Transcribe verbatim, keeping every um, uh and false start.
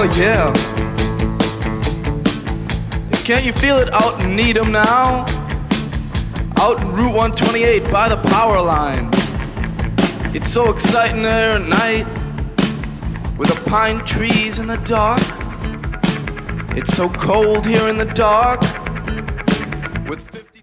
yeah. Can't you feel it out in Needham now? Out in Route one twenty-eight by the power line. It's so exciting there at night with the pine trees in the dark. It's so cold here in the dark with fifty